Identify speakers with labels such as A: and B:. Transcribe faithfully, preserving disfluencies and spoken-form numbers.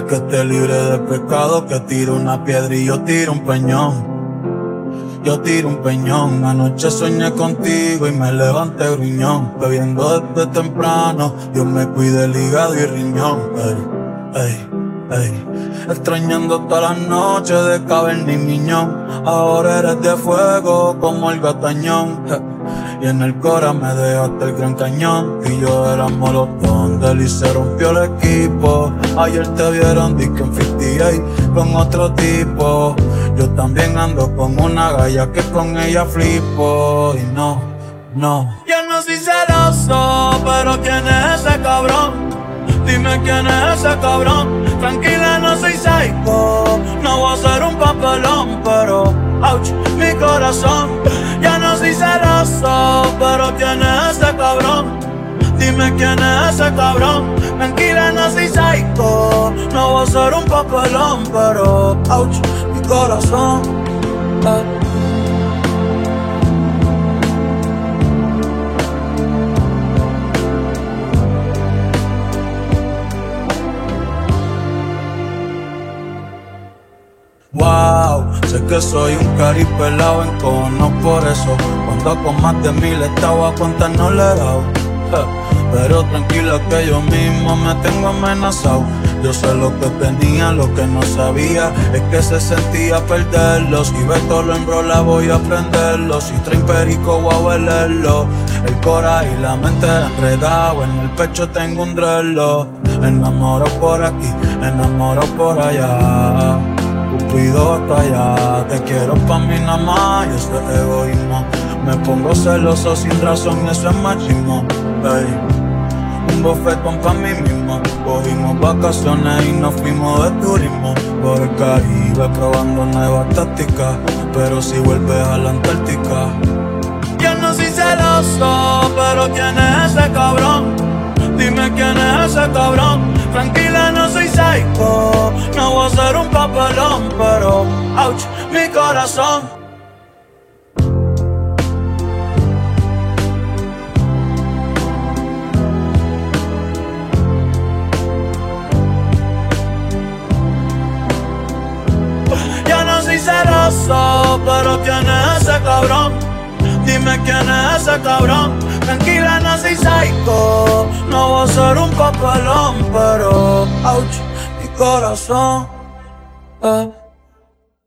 A: que esté libre de pecado, que tire una piedra y yo tiro un peñón. Yo tiro un peñón, anoche soñé contigo y me levanté gruñón. Bebiendo desde temprano, Dios me cuide el hígado y riñón. Ey, ey, ey. Extrañando todas las noches de caverna y miñón. Ahora eres de fuego como el gatañón. Y en el cora me dejaste el gran cañón. Y yo era molotón, del y se rompió el equipo. Ayer te vieron disque en cincuenta y ocho con otro tipo. Yo también ando con una galla que con ella flipo. Y no, no, yo no soy celoso, pero ¿quién es ese cabrón? Dime quién es ese cabrón. Tranquila, no soy psycho, no voy a hacer un papelón, pero ouch, mi corazón. Ya no soy celoso, pero ¿quién es ese cabrón? Dime quién es ese cabrón. Tranquila, no soy psycho, no voy a hacer un papelón, pero ouch, mi corazón. eh. Wow, sé que soy un cari pelado en cono, por eso cuando con más de mil estaba a cuentas no le he dado. Pero tranquilo que yo mismo me tengo amenazado. Yo sé lo que tenía, lo que no sabía es que se sentía perderlo. Si Beto lo enrola voy a aprenderlo. Si traen perico voy a huelerlo. El cora y la mente enredado, en el pecho tengo un drelo. Enamoro por aquí, enamoro por allá. Cupido hasta allá, te quiero pa' mí nada más y eso es egoísmo. Me pongo celoso sin razón y eso es machismo. Ey, un bofetón pa' mí mismo. Cogimos vacaciones y nos fuimos de turismo por el Caribe probando nuevas tácticas. Pero si vuelves a la Antártica. Yo no soy celoso, pero ¿quién es ese cabrón? Dime quién es ese cabrón. Tranquila, no soy psycho, no voy a hacer un papelón, pero ouch, mi corazón. Yo no soy celoso, pero ¿quién es ese cabrón? Dime quién es ese cabrón. Tranquila, no soy psycho, no voy a hacer un papelón, pero ouch, mi corazón. eh.